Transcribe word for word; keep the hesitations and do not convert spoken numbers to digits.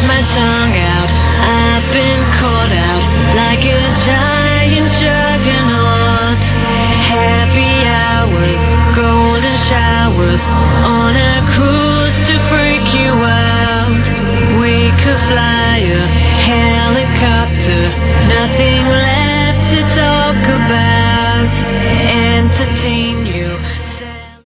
my tongue out. I've been caught out like a giant juggernaut. Happy hours, golden showers, on a cruise to freak you out. We could fly a helicopter, nothing left to talk about. Entertain